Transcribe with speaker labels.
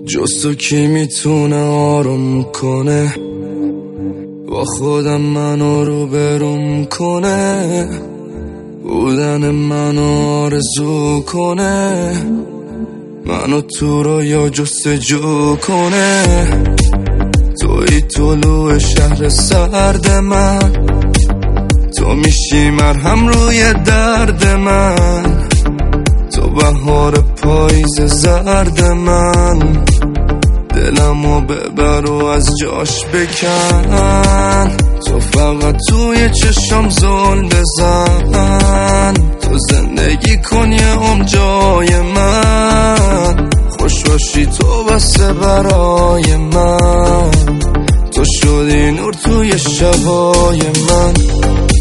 Speaker 1: جز تو کی میتونه آروم کنه، با خودم منو روبروم کنه، بودن منو آرزو کنه، منو تو رویا جستجو کنه. توی طلوع شهر سرد من، تو میشی مرهم روی درد من، تو بهار پاییز زرد من، دلمو ببر و از جاش بکن. تو فقط توی چشم زل بزن، تو زندگی کن یه عمر جای من، خوش باشی تو بسه برای من، تو شدی نور توی شبای من.